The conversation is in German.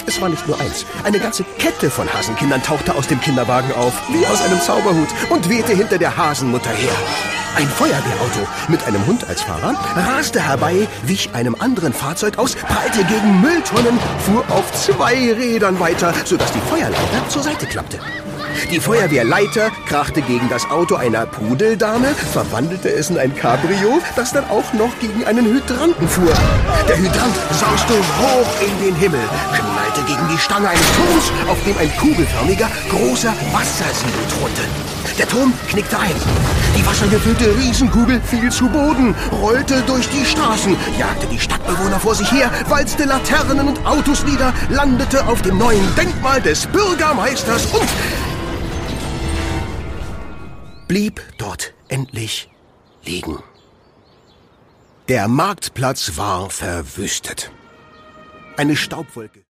Es war nicht nur eins. Eine ganze Kette von Hasenkindern tauchte aus dem Kinderwagen auf, wie aus einem Zauberhut, und wehte hinter der Hasenmutter her. Ein Feuerwehrauto mit einem Hund als Fahrer raste herbei, wich einem anderen Fahrzeug aus, prallte gegen Mülltonnen, fuhr auf 2 Rädern weiter, sodass die Feuerleiter zur Seite klappte. Die Feuerwehrleiter krachte gegen das Auto einer Pudeldame, verwandelte es in ein Cabrio, das dann auch noch gegen einen Hydranten fuhr. Der Hydrant sauste hoch in den Himmel, knallte gegen die Stange eines Turms, auf dem ein kugelförmiger, großer Wassersiebel thronte. Der Turm knickte ein. Die wassergefüllte Riesenkugel fiel zu Boden, rollte durch die Straßen, jagte die Stadtbewohner vor sich her, walzte Laternen und Autos nieder, landete auf dem neuen Denkmal des Bürgermeisters und blieb dort endlich liegen. Der Marktplatz war verwüstet. Eine Staubwolke